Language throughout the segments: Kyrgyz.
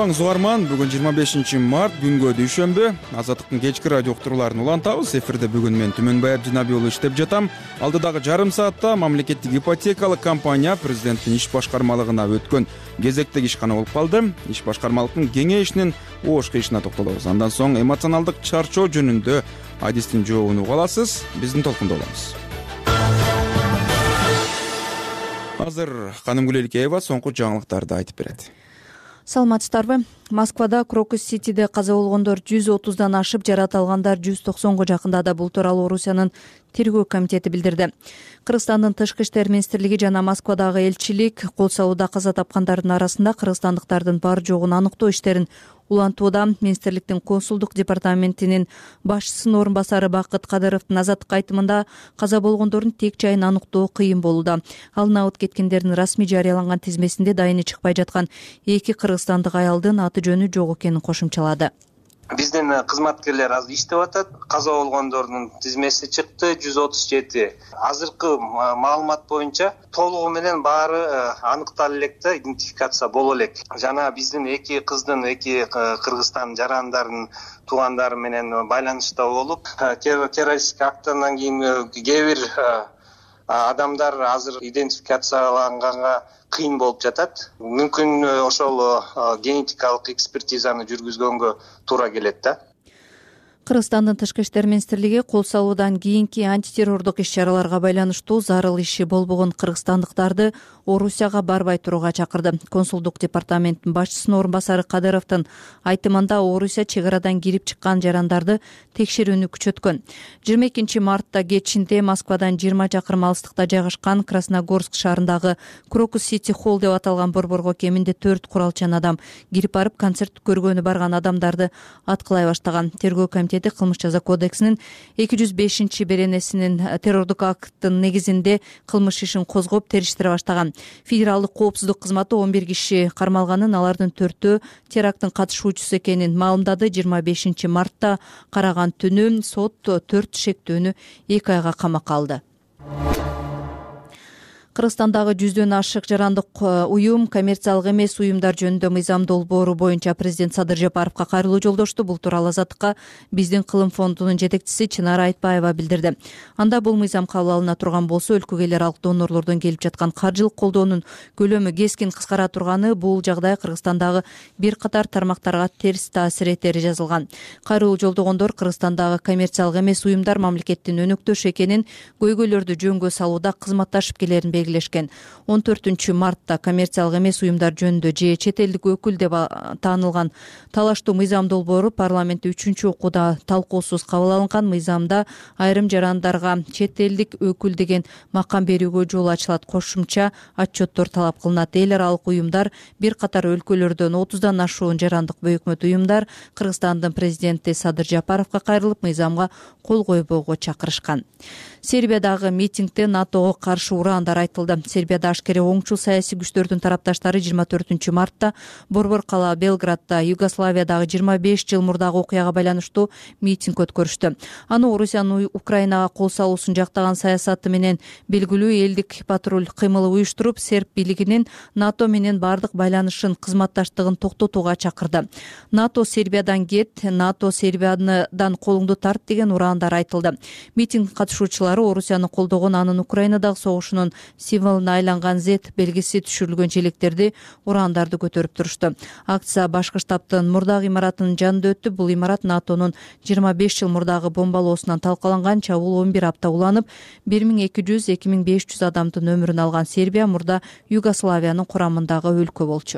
Саламаңыз угарман. Бүгүн 25 март күнгө дүйшөмбү. Азаттыктын кечки радио уктурууларын улантабыз. Эфирде бүгүн мен Түмөнбай Абдинаби уулу иштеп жатам. Алдыдагы жарым саатта мамлекеттик ипотекалык компания президенттин иш башкармалыгына өткөн кезектеги ишкана болуп калды. Иш башкармалыктын кеңейишинин оош кыйышына токтолобуз. Андан соң эмоционалдык чарчоо жөнүндө адистин жообун уга аласыз. Биздин толкунда болобуз. Азыр Канымгүл Элкеева соңку жаңылыктарды айтып берет. Саламатсыздарбы? Москвада Крокус Ситиде каза болгондор 130дан ашып, жарат алгандар 190го жакындады. Бул тууралуу Орусиянын тергөө комитети билдирди. Кыргызстандын тышкы иштер министрлиги жана Москвадагы элчилик кол салууда каза тапкандардын арасында кыргызстандыктардын бар жогун аныктоо иштерин улантууда. Министрликтин консулдук департаментинин башчысынын орун басары Бакыт Кадыровдун азаттыкка айтымында каза болгондордун тек жайын аныктоо кыйын болууда. Алынабыт кеткендердин расмий жарыяланган тизмесинде дайыны чыкпай жаткан 2 кыргызстандык аялдын аты жөнү жок экенин кошумчалады. Биздин кызматкерлер азыр иштеп атат. Каза болгондордун тизмеси чыкты 137. Азыркы маалымат боюнча толугу менен баары аныкталып элек да, идентификация боло элек. Жана биздин 2 кыздын, 2 Кыргызстан жарандардын туугандары менен байланышта болуп, террористтик акттан кийин кээ бир адамдар азыр идентификацияланганга кыйын болуп жатат. Мүмкүн ошол генетикалык экспертизаны жүргүзгөнгө туура келет да. Кыргызстандын тышкы иштер министрлиги кол салуудан кийинки антитеррордук иш-чараларга байланыштуу зарыл иши болбогон кыргызстандыктарды Орусияга барбай турууга чакырды. Консулдук департаменттин башчысынын орун басары Кадыровдун айтымында Орусия чек арадан кирип чыккан жарандарды текшерүүнү күчөткөн. 22 мартта кечинде Москвадан 20 чакырым алыстыкта жайгашкан Красногорск шаарындагы Крокус Сити холл деп аталган борборго кеминде 4 куралчан адам кирип барып концерт көргөнү барган адамдарды аткылай баштаган. Тергөө комитети кылмыш жаза кодексинин 205 беренесинин террордук акттын негизинде кылмыш ишин козгоп териштире баштаган. Федералдык коопсуздук кызматы 11 киши кармалганын, алардын 4-өө теракттын катышуучусу экенин маалымдады. 25 мартта караган түнү сот 4 шектүүнү 2 айга камакка алды. Кыргызстандагы 100дөн ашык жарандык уюм коммерциялык эмес уюмдар жөнүндө мыйзам долбоору боюнча президент Садыр Жапаровго кайрылуу жолдошту. Бул тууралуу Азаттыкка биздин кылым фондунун жетекчиси Чынара Айтбаева билдирди. Анда бул мыйзам кабыл алына турган болсо, өлкөгө эл аралык донорлордон келип жаткан каржылык колдоонун көлөмү кескин кыскара турганы, бул жагдай Кыргызстандагы бир катар тармактарга терс таасир этери жазылган. Кайрылуу жолдогондор Кыргызстандагы коммерциялык эмес уюмдар мамлекеттин өнөктөшү экенин, көйгөйлөрдү жөнгө салууда кызматташып келерин белгилешкен. 14 мартта коммерциялык эмес уюмдар жөнүндө же чет элдик өкүл деп таанылган талаштуу мыйзам долбоору парламентте 3-окууда талкуусуз кабыл алынган. Мыйзамда айрым жарандарга чет элдик өкүл деген макам берүүгө жол ачылат, кошумча отчеттор талап кылынат. Эл аралык уюмдар бир катар өлкөлөрдөн 30дан ашуун жарандык бөйөкмөт уюмдар Кыргызстандын президенти Садыр Жапаровго кайрылып, мыйзамга кол койбоого чакырышкан. Сербиядагы митингде НАТОго каршы ураандар айтылды. Сербияда ашкере оңчул саясий күчтөрдүн тарапташтары 24 мартта борбор кала Белградда Югославиядагы 25 жыл мурдагы окуяга байланыштуу митинг өткөрүштү. Аны Орусиянын Украинага кол салуусун жактаган саясаты менен белгилүү элдик патруль кыймылы уюштуруп, серб бийлигинин НАТО менен бардык байланышын, кызматташтыгын токтотууга чакырды. НАТО Сербиядан кет, НАТО Сербиядан колуңду тарт деген ураандар айтылды. Митинг катышуучулары Орусияны колдогон, анын Украинадагы согушунун символуна айланган Z белгиси түшүрүлгөн желектерди, ураандарды көтөрүп турушту. Акция башкы штабтын мурдагы имаратынын жанында өттү. Бул имарат НАТОнун 25 жыл мурдагы бомбалоосунан талкаланган. Чабуул 11 апта уланып, 1200-2500 адамдын өмүрүн алган. Сербия мурда Югославиянын курамындагы өлкө болчу.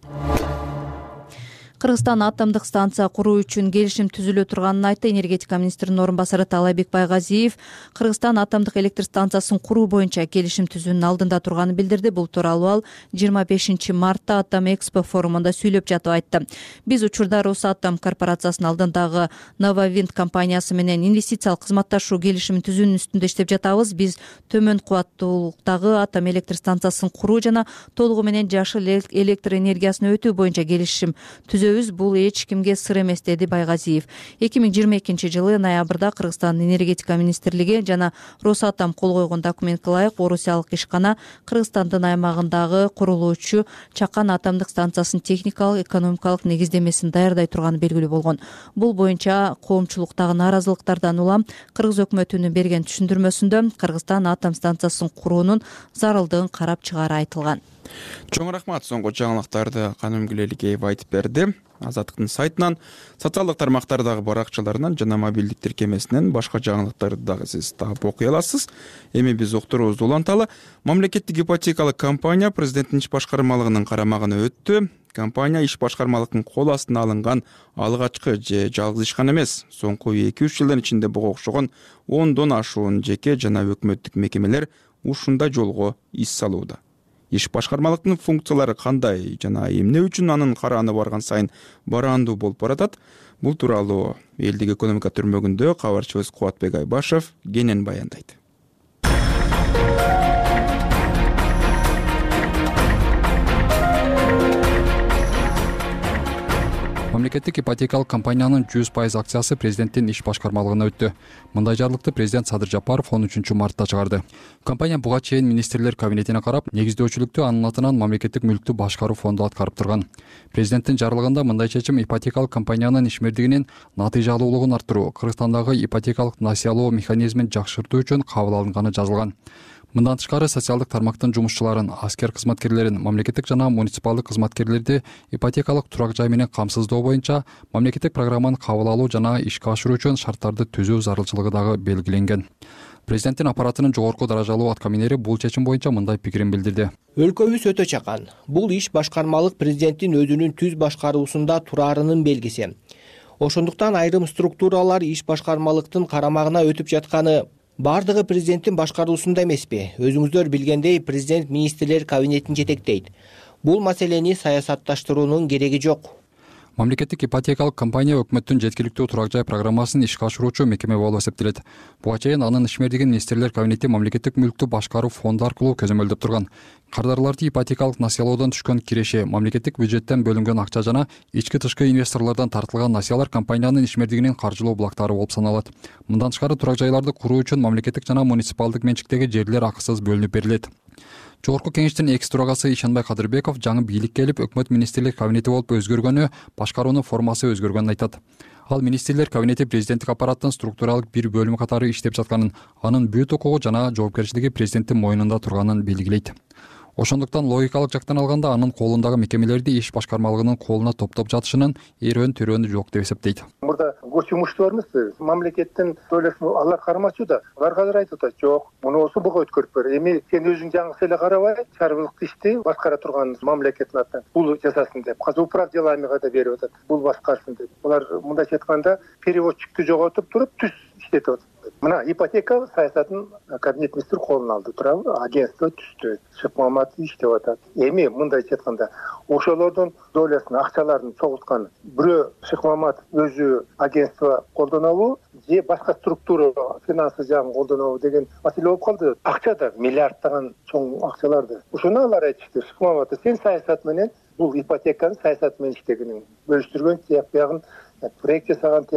Кыргызстан атомдук станция куруу үчүн келишим түзүлө турганын айтты. Энергетика министринин орун басары Таалайбек Байгазиев Кыргызстан атомдук электр станциясын куруу боюнча келишим түзүүнүн алдында турганын билдирди. Бул тууралуу ал 25 мартта Атом Экспо форумунда сүйлөп жатып айтты. Биз учурда Росатом корпорациясынын алдындагы Нововинд компаниясы менен инвестициялык кызматташуу келишимин түзүүнүн үстүндө иштеп жатабыз. Биз төмөн кубаттуулуктагы атом электр станциясын куруу жана толугу менен жашыл электр энергиясына өтүү боюнча келишим түзүп түзөбүз, бул эч кимге сыр эмес, деди Байгазиев. 2022 жылы ноябрда Кыргызстандын энергетика министрлиги жана Росатом кол койгон документке ылайык орусиялык ишкана Кыргызстандын аймагындагы курулуучу Чакан атомдук станциясынын техникалык, экономикалык негиздемесин даярдай турганы белгилүү болгон. Бул боюнча коомчулуктагы нааразылыктардан улам Кыргыз өкмөтүнүн берген түшүндүрмөсүндө Кыргызстан атом станциясын куруунун зарылдыгын карап чыгаары айтылган. Чоң рахмат. Соңку жаңылыктарды Канымгүл Эликеев айтып берди. Азаттыктын сайтынан, социалдык тармактардагы баракчаларынан жана мобилдик тиркемесинен башка жаңылыктарды дагы сиз таап окуй аласыз. Эми биз уктуруубузду уланталы. Мамлекеттик ипотекалык компания президенттин иш башкармалыгынын карамагына өттү. Компания иш башкармалыктын кол астына алынган алгачкы же жалгыз ишкана эмес. Соңку 2-3 жылдын ичинде буга окшогон 10дон ашуун жеке жана өкмөттүк мекемелер ушундай жолго ис салууда. Иш башкармалыктын функциялары кандай жана эмне үчүн анын карааны барган сайын бараандуу болуп баратат? Бул тууралуу элдик экономика түрмөгүндө кабарчыбыз Кубатбек Айбашев кенен баяндайт. Мамлекеттик ипотекалык компаниянын 100% акциясы президенттин иш башкармалыгына өттү. Мындай жарлыкты президент Садыр Жапаров 13 мартта чыгарды. Компания буга чейин министрлер кабинетине карап, негиздөөчүлүктү анын атынан мамлекеттик мүлктү башкаруу фонду аткарып турган. Президенттин жарлыгында мындай чечим ипотекалык компаниянын ишмердигинин натыйжалуулугун арттыруу, Кыргызстандагы ипотекалык насыялоо механизмин жакшыртуу үчүн кабыл алынганы жазылган. Мындан тышкары социалдык тармактын жумушчуларын, аскер кызматкерлерин, мамлекеттик жана муниципалдык кызматкерлерди ипотекалык турак жай менен камсыздоо боюнча мамлекеттик программаны кабыл алуу жана ишке ашыруу үчүн шарттарды түзүү зарылчылыгы дагы белгиленген. Президенттин аппаратынын жогорку даражалуу аткаминери бул чечим боюнча мындай пикирин билдирди. Өлкөбүз өтө чакан. Бул иш башкармалык президенттин өзүнүн түз башкаруусунда тураарынын белгиси. Ошондуктан айрым структуралар иш башкармалыктын карамагына өтүп жатканы бардыгы президенттин башкаруусунда эмеспи? Өзүңүздөр билгендей, президент министрлер кабинетин жетектейт. Бул маселени саясатташтыруунун кереги жок. Мамлекеттик ипотекалык компания өкмөттүн жеткиликтүү турак жай программасын ишке ашыруучу мекеме болуп эсептелет. Буга чейин анын ишмердигин министрлер кабинети мамлекеттик мүлктү башкаруу фонду аркылуу көзөмөлдөп турган. Кардарларды ипотекалык насыялоодон түшкөн киреши, мамлекеттик бюджеттен бөлүнгөн акча жана ички-тышкы инвесторлордон тартылган насыялар компаниянын ишмердигинин каржылоо булактары болуп саналат. Мындан тышкары турак жайларды куруу үчүн мамлекеттик жана муниципалдык менчиктеги жерлер акысыз бөлүнүп берилет. Жогорку кеңештин экс төрагасы Ишенбай Кадырбеков жаңы бийлик келип, өкмөт министрлер кабинети болуп өзгөргөнү, башкаруунун формасы өзгөргөнүн айтат. Ал министрлер кабинети президенттик аппараттын структуралык бир бөлүмү катары иштеп жатканын, анын бүт укугу жана жоопкерчилиги президенттин мойнунда турганын белгилейт. Ошондуктан логикалык жактан алганда анын колундагы мекемелерди иш башкармалыгынын колуна топтоп жатышынын эрөөн-төрөөнү жок деп эсептейт. Мурда көч жумушчуларыбыз мамлекеттин төлөшүн алар кармачу да. Алар казыр айтып атат, жок, мунусу буга өткөрүп бер. Эми сен өзүң жаңысы эле карабай, чарбылык ишти башкара турган мамлекеттин атынан бул жасасын деп. Казыр управ деламига да берип атат. Бул башкарсын деп. Алар мындайча айтканда переводчиктти жоготуп туруп түз иштетип атат. Мына ипотека саясатын кабинет министри колуна алды, туурабы? Агентство түздү. Шыкмамат иштеп атат. Эми мындайча айтканда ошолордун долясын, акчаларын чогулткан бирөө Шыкмамат өзү агентство колдонобу же башка структура финансы жагын колдонобу деген маселе болуп калды. Акча да миллиардтаган чоң акчаларды. Ошону алар айтышты. Шыкмамат сен саясат менен бул ипотеканы саясат менен иштегенин бөлүштүргөн, тияк биягын проект жасаган,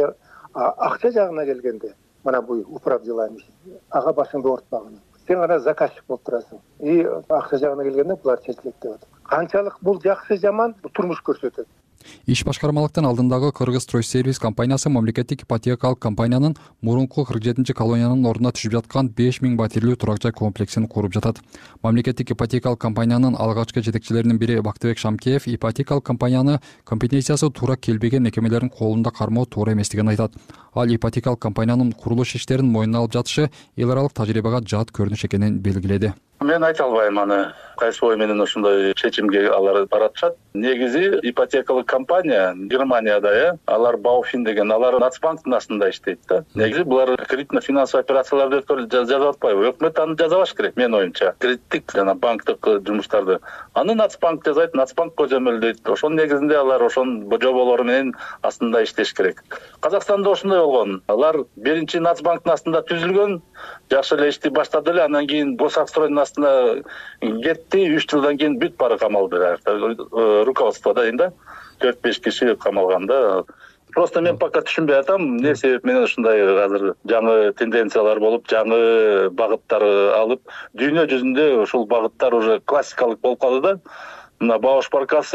акча жагына келгенде мына бул управ делами ага башыңды оорутпагын. Сен гана заказчик болуп турасың. И акча жагына келгенде булар чечилет деп атат. Канчалык бул жакшы жаман турмуш көрсөтөт. Иш башкармалыктын алдындагы Кыргыз Стройсервис компаниясы мамлекеттик ипотекалык компаниянын мурунку 47 колониянын ордуна түшүп жаткан 5000 батирлүү турак жай комплексин куруп жатат. Мамлекеттик ипотекалык компаниянын алгачкы жетекчилеринин бири Бактыбек Шамкеев ипотекалык компанияны компетенциясы туура келбеген мекемелердин колунда кармоо туура эместигин айтат. Ал ипотекалык компаниянын курулуш иштерин мойнуна алып жатышы эл аралык тажрыйбага жат көрүнүш экенин белгиледи. Мен айта албайм аны кайсы ой менен ошондой чечимге алар баратышат. Негизи ипотекалык компания Германияда, алар Бауфин деген, алар Нацбанктын астында иштейт да. Негизи булар кредитно-финансовый операцияларды жазып атпайбы? Өкмөт аны жазабаш керек, менин оюмча. Кредиттик жана банктык жумуштарды аны Нацбанк жазайт, Нацбанк көзөмөлдөйт. Ошонун негизинде алар ошонун жоболору менен астында иштеш керек. Казакстанда ошондой болгон. Алар биринчи Нацбанктын астында түзүлгөн, жакшы эле ишти баштады эле, андан кийин Босак стройдун астына кетти, 3 жылдан кийин бүт баары камалды. Руководстводо да 4-5 киши камалган да. Просто мен пока түшүнбөй атам, эмне себеп менен ушундай азыр жаңы тенденциялар болуп, жаңы багыттар алып, дүйнө жүзүндө ушул багыттар уже классикалык болуп калды да. Мына Бауш Баркасы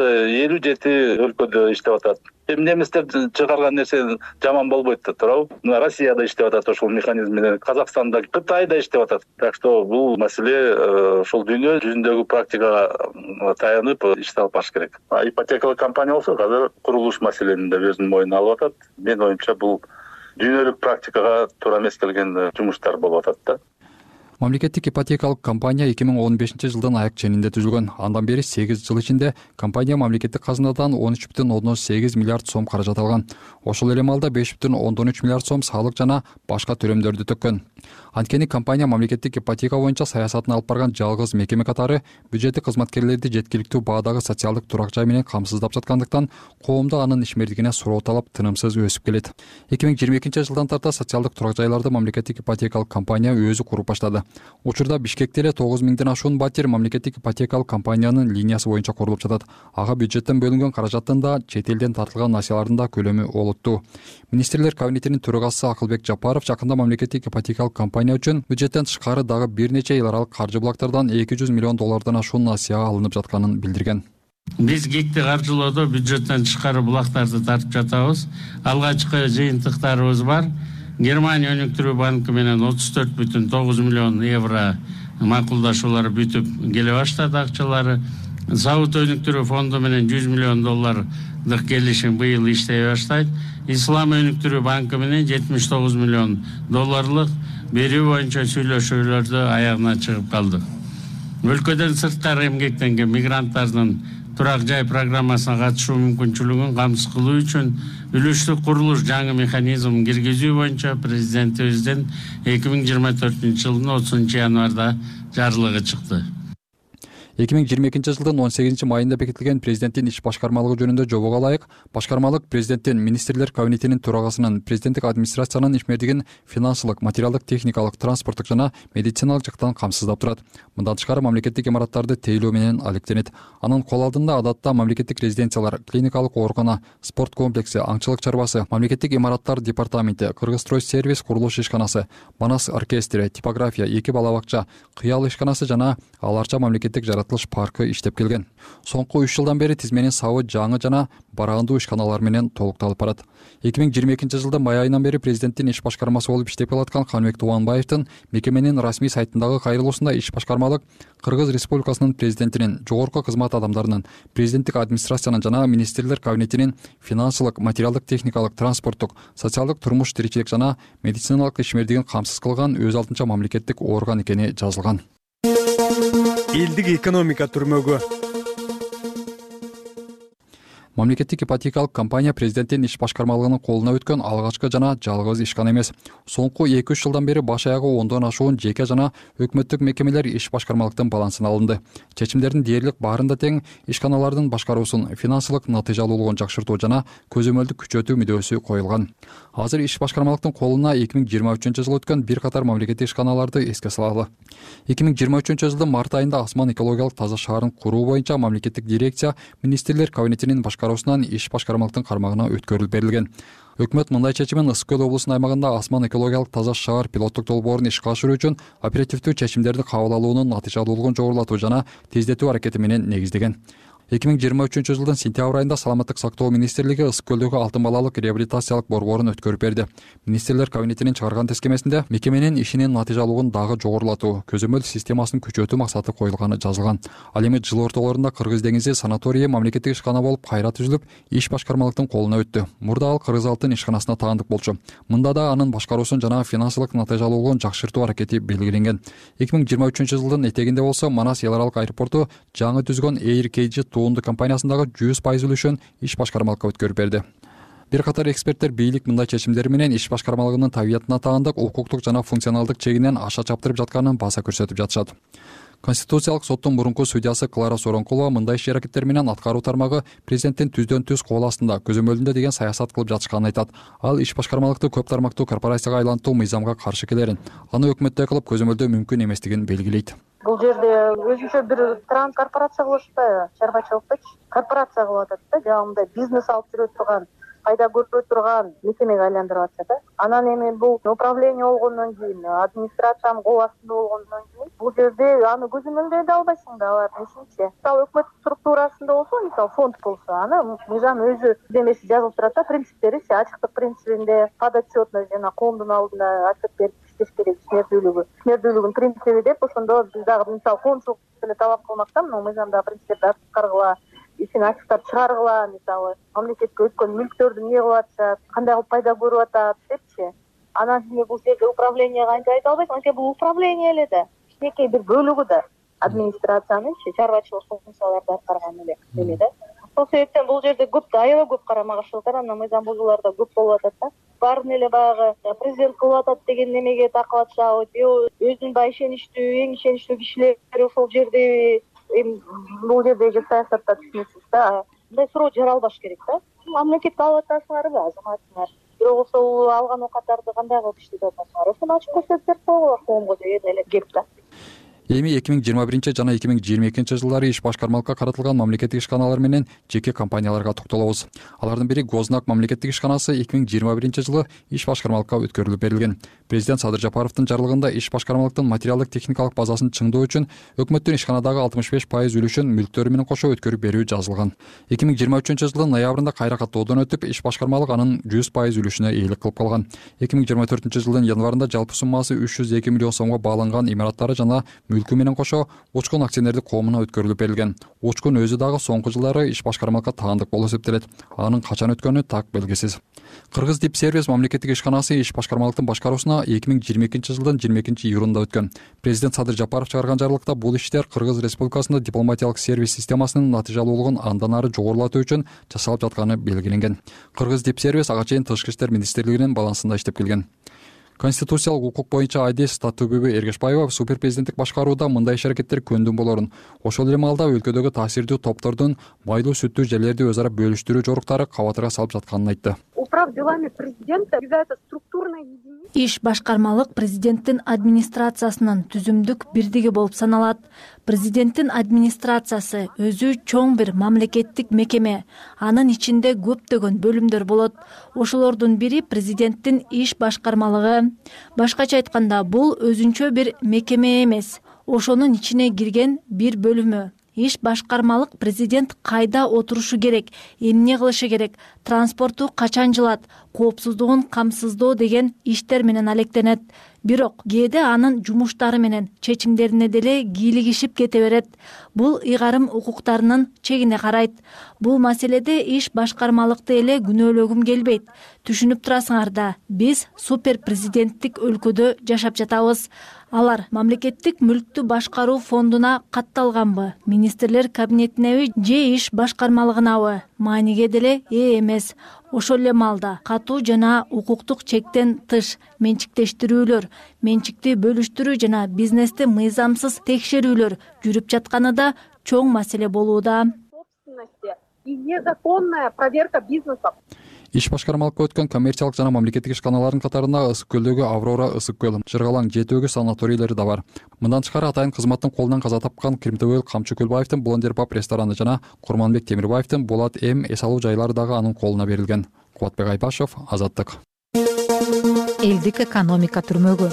57 өлкөдө иштеп атат. Немистер чыгарган нерсе жаман болбойт да, туурабы? Мына Россияда иштеп атат ушул механизм менен, Казакстанда, Кытайда иштеп атат. Так что бул маселе ушул дүйнө жүзүндөгү практикага таянып ишти алып барыш керек. Ипотекалык компания болсо азыр курулуш маселени да өзүнүн мойнуна алып атат. Мен оюмча бул дүйнөлүк практикага туура эмес келген жумуштар болуп атат да. Мамлекеттик ипотекалык компания 2015 жылдын аяк ченинде түзүлгөн. Андан бери 8 жыл ичинде компания мамлекеттик казынадан 13,8 миллиард сом каражат алган. Ошол эле маалда 5,3 миллиард сом салык жана башка төлөмдөрдү төккөн. Анткени компания мамлекеттик ипотека боюнча саясатын алып барган жалгыз мекеме катары бюджеттик кызматкерлерди жеткиликтүү баадагы социалдык турак жай менен камсыздап жаткандыктан коомдо анын ишмердигине суроо талап тынымсыз өсүп келет. 2022 жылдан тарта социалдык турак жайларды мамлекеттик ипотекалык компания өзү куруп баштады. Учурда Бишкекте эле 9000ден ашуун батир мамлекеттик ипотекалык компаниянын линиясы боюнча курулуп жатат. Ага бюджеттен бөлүнгөн каражаттын да, чет элден тартылган насыялардын да көлөмү олуттуу. Министрлер кабинетинин төрагасы Акылбек Жапаров жакында мамлекеттик ипотекалык компания үчүн бюджеттен тышкары дагы бир нече эл аралык каржы булактардан 200 миллион доллардан ашуун насыя алынып жатканын билдирген. Биз ГИКти каржылоодо бюджеттен тышкары булактарды тартып жатабыз. Алгачкы жыйынтыктарыбыз бар. Германия өнүктүрүү банкы менен 34,9 миллион евро макулдашуулар бүтүп келе баштады акчалары. Сауд өнүктүрүү фонду менен 100 миллион доллардык келишим быйыл иштей баштайт. Ислам өнүктүрүү банкы менен 79 миллион долларлык берүү боюнча сүйлөшүүлөрдү аягына чыгып калды. Өлкөдөн сырткары эмгектенген мигранттардын турак жай программасына катышуу мүмкүнчүлүгүн камсыз кылуу үчүн үлүштүк курулуш жаңы механизм киргизүү боюнча президентибиздин 2024 жылдын 30 январда жарлыгы чыкты. 2022 жылдын 18 майында бекитилген президенттин иш башкармалыгы жөнүндө жобого ылайык, башкармалык президенттин, министрлер кабинетинин төрагасынын, президенттик администрациянын ишмердигин финансылык, материалдык, техникалык, транспорттук жана медициналык жактан камсыздап турат. Мындан тышкары мамлекеттик имараттарды тейлөө менен алектенет. Анын кол алдында адатта мамлекеттик резиденциялар, клиникалык оорукана, спорт комплекси, аңчылык чарбасы, мамлекеттик имараттар департаменти, Кыргызстройсервис курулуш ишканасы, Манас оркестри, типография, 2 бала бакча, Кыял ишканасы жана аларча мамлекеттик жаратылыш паркы иштеп келген. Соңку 3 жылдан бери тизменин сабы жаңы жана бараандуу ишканалар менен толукталып барат. 2022 жылда май айынан бери президенттин иш башкармасы болуп иштеп келаткан Каныбек Тубанбаевдин мекеменин расмий сайтындагы кайрылуусунда иш башкармалык Кыргыз Республикасынын президентинин, жогорку кызмат адамдарынын, президенттик администрациянын жана министрлер кабинетинин финансылык, материалдык, техникалык, транспорттук, социалдык турмуш тиричилик жана медициналык ишмердигин камсыз кылган өз алдынча мамлекеттик орган экени жазылган. Элдик экономика түрмөгү. Мамлекеттик ипотекалык компания президенттин иш башкармалыгынын колуна өткөн алгачкы жана жалгыз ишкана эмес. Соңку 2-3 жылдан бери баш аягы 10дон ашуун жеке жана өкмөттүк мекемелер иш башкармалыктын балансына алынды. Чечимдердин дээрлик баарында тең ишканалардын башкаруусун, финансылык натыйжалуулугун жакшыртуу жана көзөмөлдү күчөтүү мүдөөсү коюлган. Азыр иш башкармалыктын колуна 2023 жылы өткөн бир катар мамлекеттик ишканаларды эске салалы. 2023 жылдын март айында Асман экологиялык таза шаарын куруу боюнча мамлекеттик дирекция министрлер кабинетинин башкаруусунан иш башкармалыктын кармагына өткөрүлүп берилген. Өкмөт мындай чечимин Ысык көл облусунун аймагында Асман экологиялык таза шаар пилоттук долбоорун ишке ашыруу үчүн оперативдүү чечимдерди кабыл алуунун натыйжалуулугун жогорулатуу жана тездетүү аракети менен негиздеген. 2023 жылдын сентябрь айында Саламаттык сактоо министрлиги Ысык көлдөгү алтын балалык реабилитациялык борборун өткөрүп берди. Министрлер кабинетинин чыгарган тескемесинде мекеменин ишинин натыйжалуулугун дагы жогорулатуу, көзөмөл системасын күчөтүү максаты коюлганы жазылган. Ал эми жыл ортолорунда Кыргыз деңизи санаторийи мамлекеттик ишкана болуп кайра түзүлүп, иш башкармалыктын колуна өттү. Мурда ал Кыргыз алтын ишканасына таандык болчу. Мында да анын башкаруусун жана финансылык натыйжалуулугун жакшыртуу аракети белгиленген. 2023 жылдын этегинде болсо Манас эл аралык аэропорту жаңы түзгөн Air KG туунду компаниясындагы 100% үлүшүн иш башкармалыкка өткөрүп берди. Бир катар эксперттер бийлик мындай чечимдери менен иш башкармалыгынын табиятына таандык, укуктук жана функционалдык чегинен аша чаптырып жатканын баса көрсөтүп жатышат. Конституциялык соттун мурунку судьясы Клара Соронкулова мындай иш аракеттер менен аткаруу тармагы президенттин түздөн-түз кол астында, көзөмөлүндө деген саясат кылып жатышканын айтат. Ал иш башкармалыкты көп тармактуу корпорацияга айлантуу мыйзамга каршы келерин, аны өкмөттө кылып көзөмөлдөө мүмкүн эместигин белгилейт. бул жерде өзүнчө бир транскорпорация кылып атпайбы, чарбачылыктычы корпорация кылып атат да, жана мындай бизнес алып жүрө турган, пайда көрө турган мекемеге айландырып атышат да. Анан эми бул управление болгондон кийин, администрациянын кол астында болгондон кийин бул жерде аны көзөмөлдөй да албайсың да, алардын ишинчи. Мисалы өкмөт структурасында болсо, мисалы фонд болсо, аны мыйзам өзү демеси жазылып турат да, принциптери, ачыктык принцибинде, подотчетность жана коомдун алдында отчет берип иштеш керек, ишмердүүлүгүн принциби деп, ошондо биз дагы мисалы коомчулук эле талап кылмакта, мына мыйзамдагы принциптерди аткаргыла, ишин ачыктап чыгаргыла, мисалы мамлекетке өткөн мүлктөрдү эмне кылып атышат, кандай кылып пайда көрүп атат депчи. Анан кийин бул жерде управлениеге анча айта албайсың, анткени бул управление эле да, кичинекей бир бөлүгү да администрациянынчы чарбачылык функцияларды аткарган эле да. Ошол себептен бул жерде көп, аябай көп карама каршылыктар, анан мыйзам бузуулар да көп болуп атат да. Баарын эле баягы президент кылып атат деген немеге такылатышабы, же өзүнүн баягы ишеничтүү, эң ишеничтүү кишилери ошол жерде, эми бул жердеги саясатта түшүнөсүз да, мындай суроо жаралбаш керек да. Мамлекетти алып атасыңарбы, азаматыңар, бирок ошол алган оокаттарды кандай кылып иштетип атасыңар, ошону ачык көрсөтүп берип койгула коомго деген эле кеп да. Эми 2021 жана 2022 жылдары иш башкармалыкка каратылган мамлекеттик ишканалар менен жеке компанияларга токтолобуз. Алардын бири Гознак мамлекеттик ишканасы 2021 жылы иш башкармалыкка өткөрүлүп берилген. Президент Садыр Жапаровдун жарлыгында иш башкармалыктын материалдык техникалык базасын чыңдоо үчүн өкмөттүн ишканадагы 65% үлүшүн мүлктөрү менен кошо өткөрүп берүү жазылган. 2023 жылдын ноябрында кайра каттоодон өтүп, иш башкармалык анын 100% үлүшүнө ээлик кылып калган. 2024 жылдын январында жалпы суммасы 302 миллион сомго бааланган имараттары жана мүлкү менен кошо Учкун акционердик коомуна өткөрүлүп берилген. Учкун өзү дагы соңку жылдары иш башкармалыкка таандык болуп эсептелет. Анын качан өткөнү так белгисиз. Кыргыз Дип Сервис мамлекеттик ишканасы иш башкармалыктын башкаруусуна 2022 жылдын 22 июлунда өткөн. Президент Садыр Жапаров чыгарган жарлыкта бул иштер Кыргыз Республикасында дипломатиялык сервис системасынын натыйжалуулугун андан ары жогорулатуу үчүн жасалып жатканы белгиленген. Кыргыз Дип Сервис ага чейин Тышкы иштер министрлигинин балансында иштеп келген. Конституциялык укук боюнча адис Татыбүбү Эргешбаева суперпрезиденттик башкарууда мындай иш-аракеттер көндүм болорун, ошол эле маалда өлкөдөгү таасирдүү топтордун майлуу сүттүү жерлерди өз ара бөлүштүрүү жоруктары кабатырга салып жатканын айтты. Управ делами президента является структурной единицей. Иш башкармалык президенттин администрациясынын түзүмдүк бирдиги болуп саналат. Президенттин администрациясы өзү чоң бир мамлекеттик мекеме. Анын ичинде көптөгөн бөлүмдөр болот. Ошолордун бири президенттин иш башкармалыгы. Башкача айтканда, бул өзүнчө бир мекеме эмес. Ошонун ичине кирген бир бөлүмү. Иш башкармалык президент кайда отурушу керек, эмне кылышы керек, транспорту качан жылат, коопсуздугун камсыздоо деген иштер менен алектенет. Бирок кээде анын жумуштары менен чечимдерине деле кийлигишип кете берет. Бул ыйгарым укуктарынын чегине карайт. Бул маселеде иш башкармалыкты эле күнөөлөгүм келбейт. Түшүнүп турасыңар да, биз супер президенттик өлкөдө жашап жатабыз. Алар мамлекеттик мүлктү башкаруу фондуна катталганбы, министрлер кабинетинеби же иш башкармалыгынабы, мааниге деле ээ эмес. Ошол эле маалда катуу жана укуктук чектен тыш менчиктештирүүлөр, менчикти бөлүштүрүү жана бизнести мыйзамсыз текшерүүлөр жүрүп жатканы да чоң маселе болууда. И незаконная проверка бизнеса. Иш башкармалыкка өткөн коммерциялык жана мамлекеттик ишканалардын катарында Ысык көлдөгү Аврора ысык көл, Жыргалаң жетөөгү санаторийлери да бар. Мындан тышкары атайын кызматтын колунан каза тапкан Кримтөбөл Камчы Көлбаевдин Блондер паб рестораны жана Курманбек Темирбаевдин Болот М эс алуу жайлары дагы анын колуна берилген. Кубатбек Айбашев, Азаттык. Элдик экономика түрмөгү.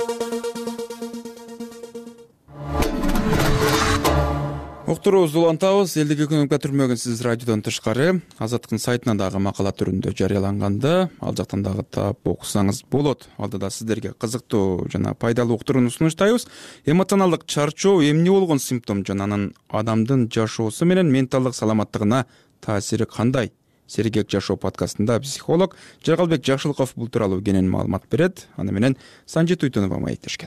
Уктуруубузду улантабыз. Элдик экономика түрмөгүн сиз радиодон тышкары Азаттыктын сайтына дагы макала түрүндө жарыяланганда, ал жактан дагы таап окусаңыз болот. Алдыда сиздерге кызыктуу жана пайдалуу уктурууну сунуштайбыз. Эмоционалдык чарчоо эмне болгон симптом жана анын адамдын жашоосу менен менталдык саламаттыгына таасири кандай? Сергек жашоо подкастында психолог Жаргалбек Жакшылыков бул тууралуу кенен маалымат берет. Аны менен Санжи Туйтунова маектешкен.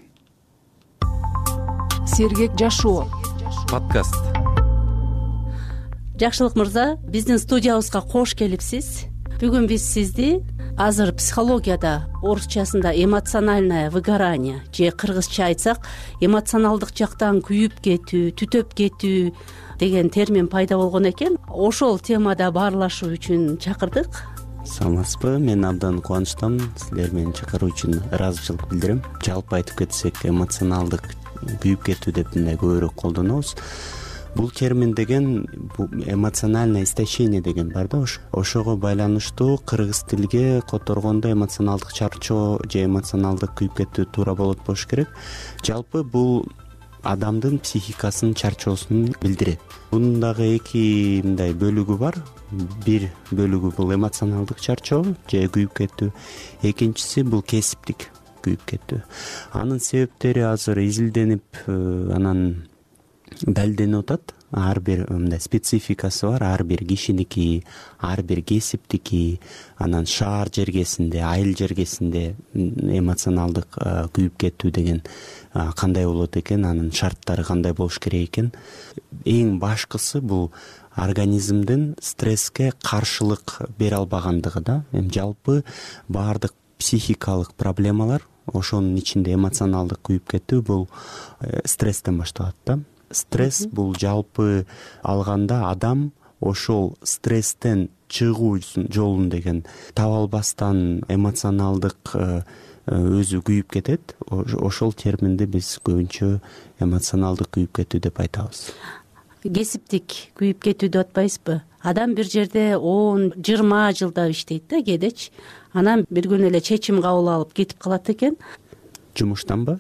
Сергек жашоо подкаст. Жакшылык мырза, биздин студиябызга кош келипсиз. Бүгүн биз сизди азыр психологияда орусчасында эмоциональное выгорание же кыргызча айтсак эмоционалдык жактан күйүп кетүү, түтөп кетүү деген термин пайда болгон экен. Ошол темада баарлашуу үчүн чакырдык. Саламатсызбы? Мен абдан кубанычтамын. Силер мени чакыруу үчүн ыраазычылык билдирем. Жалпы айтып кетсек, эмоционалдык күйүп кетүү деп мындай көбүрөөк колдонобуз. Бул термин деген эмоциональное истощение деген бар да, ошого байланыштуу кыргыз тилге которгондо эмоционалдык чарчоо же эмоционалдык күйүп кетүү туура болот болуш керек. Жалпы бул адамдын психикасынын чарчоосун билдирет. Бунун дагы эки мындай бөлүгү бар. Бир бөлүгү бул эмоционалдык чарчоо же күйүп кетүү, экинчиси бул кесиптик күйүп кетүү. Анын себептери азыр изилденип, анан далилденип атат. Ар бир мындай спецификасы бар, ар бир кишиники, ар бир кесиптики, анан шаар жергесинде, айыл жергесинде эмоционалдык күйүп кетүү деген кандай болот экен, анын шарттары кандай болуш керек экен. Эң башкысы бул организмдин стресске каршылык бере албагандыгы да. Жалпы баардык психикалык проблемалар, ошонун ичинде эмоционалдык күйүп кетүү бул стресстен башталат да. Стресс бул жалпы алганда адам ошол стресстен чыгуу жолун деген таба албастан эмоционалдык өзү күйүп кетет. Ошол терминди биз көбүнчө эмоционалдык күйүп кетүү деп айтабыз. Кесиптик күйүп кетүү деп атпайсызбы? Адам бир жерде 10-20 жылдап иштейт да кедеч. Анан бир күнү эле чечим кабыл алып кетип калат экен. Жумуштанбы?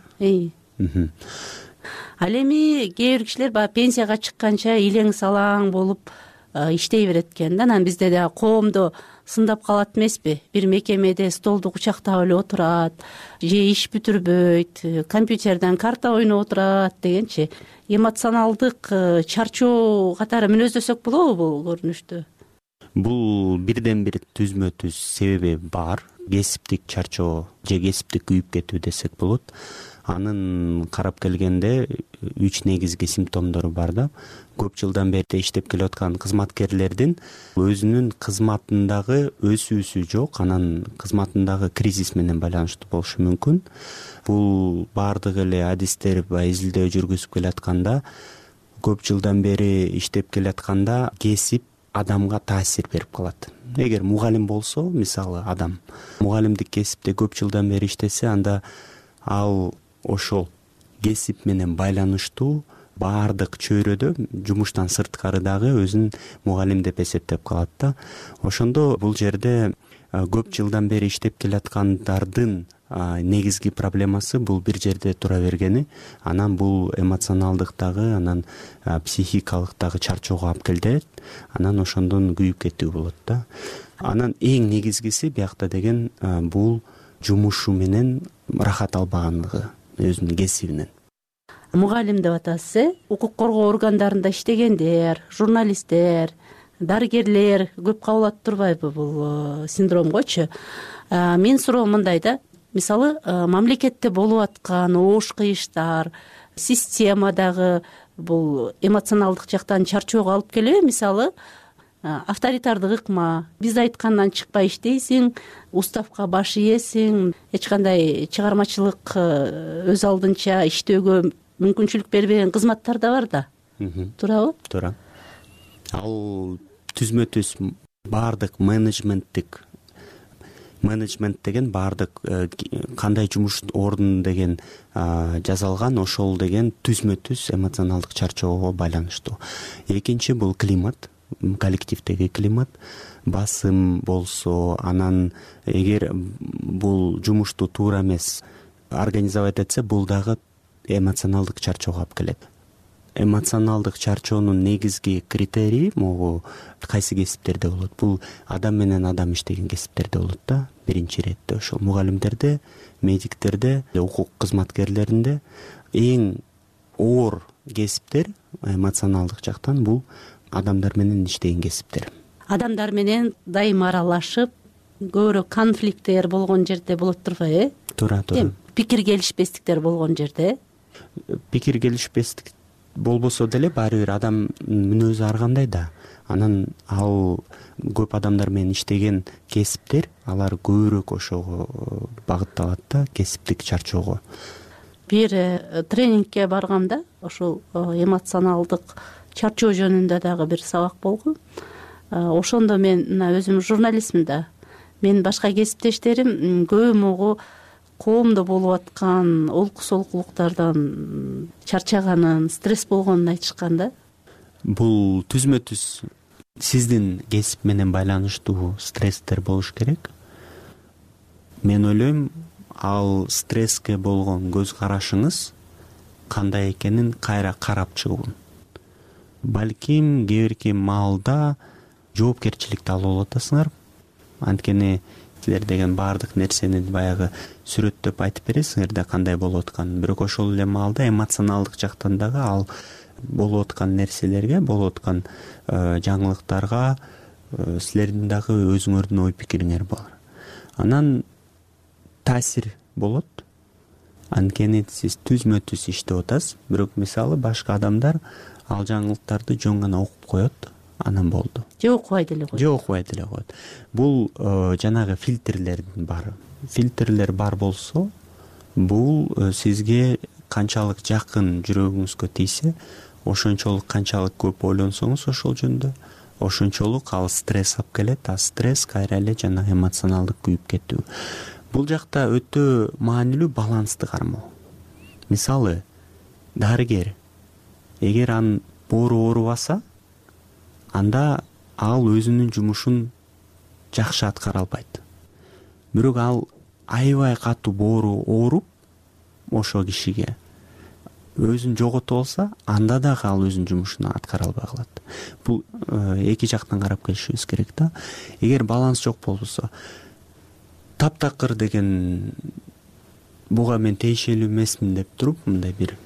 Ал эми кээ бир кишилер баягы пенсияга чыкканча илең салаң болуп иштей берет экен да. Анан бизде дагы коомдо сындап калат эмеспи? Бир мекемеде столду кучактап эле отурат, же иш бүтүрбөйт, компьютерден карта ойноп отурат дегенчи. Эмоционалдык чарчоо катары мүнөздөсөк болобу бул көрүнүштү? Бул бирден бир түзмө түз себеби бар. Кесиптик чарчоо же кесиптик күйүп кетүү десек болот. Анын карап келгенде 3 негизги симптомдору бар да. Көп жылдан бери иштеп келе аткан кызматкерлердин өзүнүн кызматындагы өсүүсү жок, анан кызматындагы кризис менен байланыштуу болушу мүмкүн. Бул баардык эле адистер изилдөө жүргүзүп келатканда, көп жылдан бери иштеп келатканда кесип адамга таасир берип калат. Эгер мугалим болсо, мисалы адам мугалимдик кесипте көп жылдан бери иштесе, анда ал ошол кесип менен байланыштуу баардык чөйрөдө жумуштан сырткары дагы өзүн мугалим деп эсептеп калат да. Ошондо бул жерде көп жылдан бери иштеп келаткандардын негизги проблемасы бул бир жерде тура бергени, анан бул эмоционалдыктагы, анан психикалык дагы чарчоого алып келет, анан ошондон күйүп кетүү болот да. Анан эң негизгиси биякта деген бул жумушу менен рахат албагандыгы өзүнүн кесибинен. Мугалим деп атасыз, укук коргоо органдарында иштегендер, журналисттер, дарыгерлер көп кабылат турбайбы бул синдромгочу? Менин суроом мындай да, мисалы мамлекетте болуп аткан оош кыйыштар, системадагы бул эмоционалдык жактан чарчоого алып келеби? Мисалы авторитардык ыкма, биз айткандан чыкпай иштейсиң, уставка баш ийесиң, эч кандай чыгармачылык өз алдынча иштөөгө мүмкүнчүлүк бербеген кызматтар да бар да. Туурабы? Туура. Ал түзмө түз баардык менеджмент деген баардык кандай жумуш ордун деген жазалган, ошол деген түзмө түз эмоционалдык чарчоого байланыштуу. Экинчи бул климат, коллективдеги климат, басым болсо, анан эгер бул жумушту туура эмес организовать этсе, бул дагы эмоционалдык чарчоого алып келет. Эмоционалдык чарчоонун негизги критерии могу кайсы кесиптерде болот? Бул адам менен адам иштеген кесиптерде болот да. Биринчи иретте ошол мугалимдерде, медиктерде, укук кызматкерлеринде эң оор кесиптер эмоционалдык жактан бул адамдар менен иштеген кесиптер. Адамдар менен дайыма аралашып, көбүрөөк конфликттер болгон жерде болот турбайбы? Туура. Пикир келишпестиктер болгон жерде? Пикир келишпестик болбосо деле баары бир адам мүнөзү ар кандай да. Анан ал көп адамдар менен иштеген кесиптер, алар көбүрөөк ошого багытталат да, кесиптик чарчоого. Бир тренингке баргамда ошол эмоционалдык чарчоо жөнүндө дагы бир сабак болгон. Ошондо мен өзүм журналистмин да. Менин башка кесиптештерим көбү могу коомдо болуп аткан олку солкулуктардан чарчаганын, стресс болгонун айтышкан да. Бул түзмө түз сиздин кесип менен байланыштуу стресстер болуш керек. Мен ойлойм, ал стресске болгон көз карашыңыз кандай экенин кайра карап чыгуу. Балким кээ бирки маалда жоопкерчиликти алып атасыңар. Анткени силер деген баардык нерсени баягы сүрөттөп айтып бересиңер да кандай болуп атканын. Бирок ошол эле маалда эмоционалдык жактан дагы ал болуп аткан нерселерге, болуп аткан жаңылыктарга силердин дагы өзүңөрдүн ой пикириңер бар. Анан таасир болот. Анткени сиз түзмө түз иштеп атасыз, бирок мисалы башка адамдар ал жаңылыктарды жөн гана окуп коет, анан болду. Же окубай деле коет. Бул жанагы фильтрлердин баары. Фильтрлер бар болсо, бул сизге канчалык жакын жүрөгүңүзгө тийсе, ошончолук канчалык көп ойлонсоңуз ошол жөнүндө, ошончолук ал стресс алып келет, а стресс кайра эле жанагы эмоционалдык күйүп кетүү. Бул жакта өтө маанилүү балансты кармоо. Мисалы, дарыгер эгер анын боору оорубаса, анда ал өзүнүн жумушун жакшы аткара албайт. Бирок ал аябай катуу боору ооруп, ошол кишиге өзүн жоготуп алса, анда дагы ал өзүнүн жумушун аткара албай калат. Бул эки жактан карап келишибиз керек да. Эгер баланс жок болбосо, таптакыр деген буга мен тийишелүү эмесмин деп туруп, мындай бир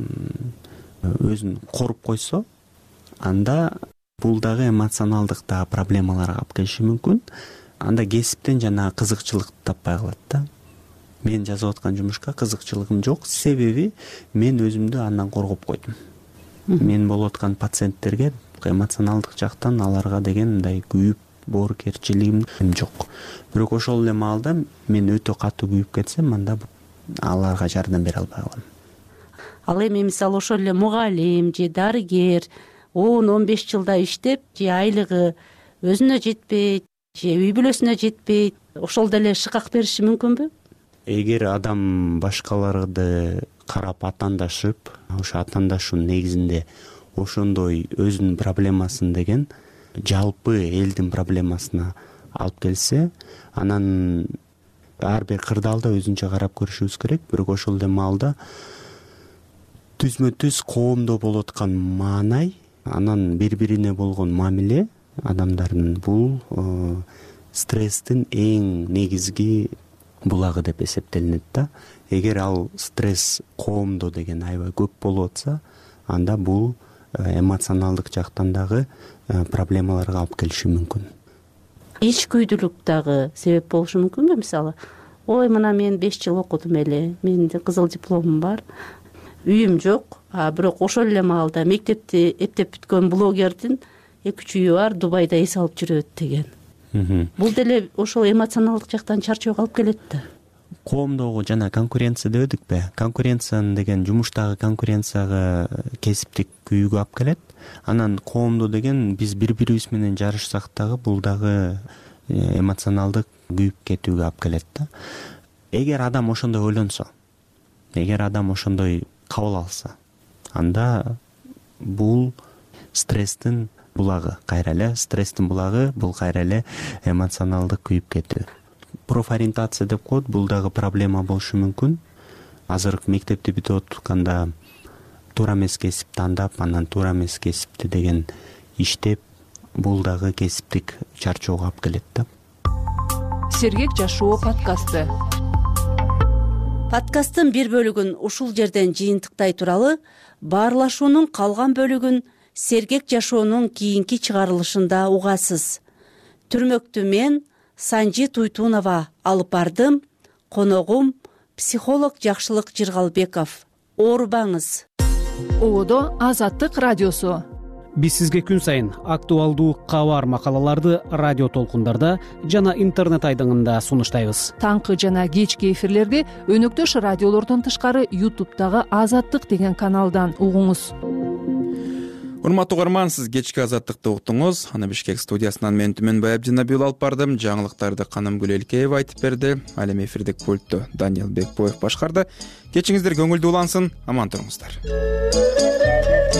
өзүн коруп койсо, анда бул дагы эмоционалдык да проблемаларга алып келиши мүмкүн. Анда кесиптен жана кызыкчылык таппай калат да. Мен жазып аткан жумушка кызыкчылыгым жок, себеби мен өзүмдү андан коргоп койдум. Мен болуп аткан пациенттерге эмоционалдык жактан аларга деген мындай күйүп боорукерчилигим жок. Бирок ошол эле маалда мен өтө катуу күйүп кетсем, анда аларга жардам бере албай калам. Ал эми мисалы ошол эле мугалим же дарыгер 10-15 жылда иштеп, же айлыгы өзүнө жетпейт, же үй бүлөсүнө жетпейт, ошол деле шыкак бериши мүмкүнбү? Эгер адам башкаларды карап атандашып, ошо атандашуунун негизинде ошондой өзүнүн проблемасын деген жалпы элдин проблемасына алып келсе, анан ар бир кырдаалда өзүнчө карап көрүшүбүз керек. Бирок ошол эле маалда түзмө түз коомдо болуп аткан маанай, анан бири-бирине болгон мамиле адамдардын бул стресстин эң негизги булагы деп эсептелинет да. Эгер ал стресс коомдо деген аябай көп болуп атса, анда бул эмоционалдык жактан дагы проблемаларга алып келиши мүмкүн. Ичкүйдүүлүк дагы себеп болушу мүмкүнбү? Мисалы, ой, мына мен 5 жыл окудум эле, менин кызыл дипломум бар, үйүм жок, бирок ошол эле маалда мектепти эптеп бүткөн блогердин 2-3 үйү бар, Дубайда эс алып жүрөт деген. Бул деле ошол эмоционалдык жактан чарчоого алып келет да. Коомдогу жана конкуренция дебедикпи? Конкуренция деген жумуштагы конкуренцияга кесиптик күйүүгө алып келет. Анан коомдо деген биз бири-бирибиз менен жарышсак дагы бул дагы эмоционалдык күйүп кетүүгө алып келет да. Эгер адам ошондой ойлонсо, эгер адам ошондой кабыл алса, анда бул стресстин булагы, кайра эле стресстин булагы, бул кайра эле эмоционалдык күйүп кетүү. Профориентация деп коет, бул дагы проблема болушу мүмкүн. Азыр мектепти бүтүп атканда туура эмес кесип тандап, анан туура эмес кесипти деген иштеп, бул дагы кесиптик чарчоого алып келет да. Сергек жашоо подкасты. Подкасттын бир бөлүгүн ушул жерден жыйынтыктай туралы, баарлашуунун калган бөлүгүн Сергек жашоонун кийинки чыгарылышында угасыз. Түрмөктү мен, Санжи Туйтунова алып бардым. Коногум психолог Жакшылык Жыргалбеков. Оорубаңыз. Ободо Азаттык радиосу. Биз сизге күн сайын актуалдуу кабар макалаларды радио толкундарда жана интернет айдыңында сунуштайбыз. Таңкы жана кечки эфирлерди өнөктөш радиолордон тышкары YouTube'дагы Азаттык деген каналдан угуңуз. урматтуу угарман, сиз кечки азаттыкты уктуңуз. Аны Бишкек студиясынан мен Түмөнбай Абдинабиұлы алып бардым. Жаңылыктарды Каным Гүлелкеева айтып берди. Ал эми эфирдик пультту Даниил Бекбоев башкарды. Кечиңиздер көңүлдүү улансын, аман туруңуздар.